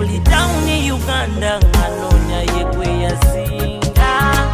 buli town in Uganda nganonya yekwe yasinga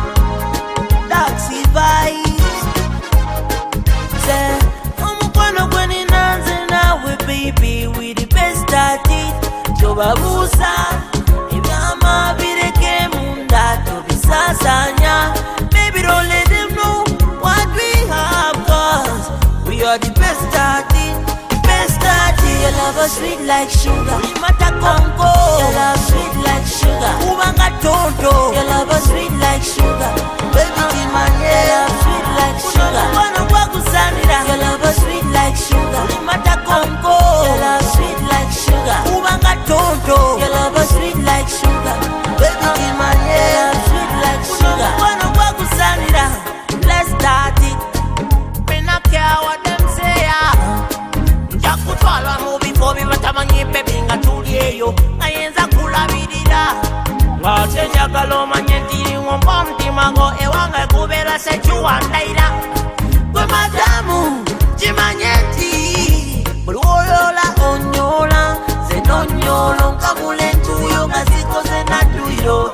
taxi vibes say omukwano gweni nanze nawe baby we the best at it tobabusa ebyama bireke munda tobisasanya baby don't let them know what we have cause we are the best at it. Your love is sweet like sugar. Mata Congo. Your love sweet like sugar. Ubanga Tonto. Your love is sweet like sugar. Baby Kimanye. Your love sweet like sugar. Your love is sweet like sugar. Mata Congo. Your love sweet like sugar. Ubanga Tonto. Your love is sweet like sugar. Baby Kimanye. Your love sweet like sugar. Let's start it. Me not care what them say. Kutwala mubi fobi batamanyi baby nga tulieyo ayenza kulabirira ngate njagala omanye ntiri ngomba mutima ngo ewanga kubera sekiwandaira gwe madamu kimanye nti buli olola onyola ze nonyolo nkamule ntuyo nga zikoze natuyiro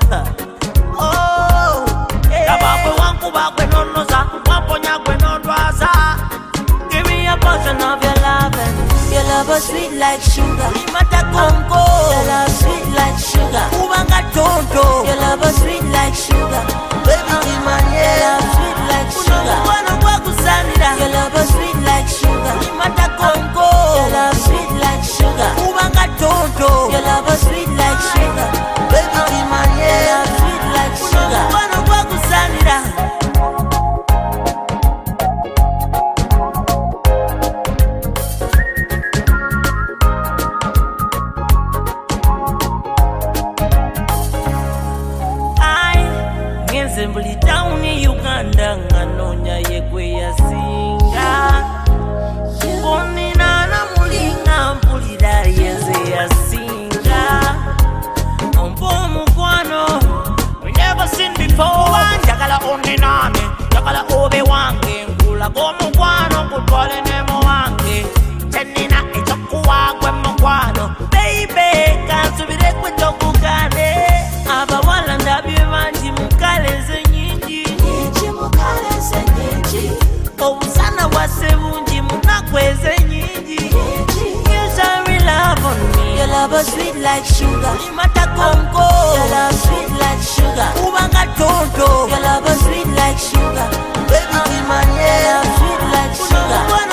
kabakwe wankuba kwe nonoza wamponya kwe nondwaza. Give me a portion of your love and your love is sweet like sugar. Mata Congo. Your love sweet like sugar. Ubanga Tonto. Your love is sweet like sugar. Baby Kimanye. Your love sweet like sugar. Your love is sweet like sugar. Mata Congo. Your love sweet like sugar. Ubanga Tonto. Your love is sweet like sugar. Baby Kimanye. Your love sweet like sugar. Buli town in Uganda nganonya yekwe yasinga bonina na mulinga mpulira yenze yasinga ompo mukwano we never seen before njagala oniname njagala obe wange ngula gomukwano kutwale nemo wange tenina echokuwa gwe mukwano baby kansubire kwitokugane abawala ndabye banji mukaleze nyingi obusana bwase bungi munakweze nyingi. You shall love on me. Your love is sweet like sugar. Mata Congo. Your love sweet like sugar. Ubanga Tonto. Your love is sweet like sugar. Baby Kimanye. Your love sweet like sugar.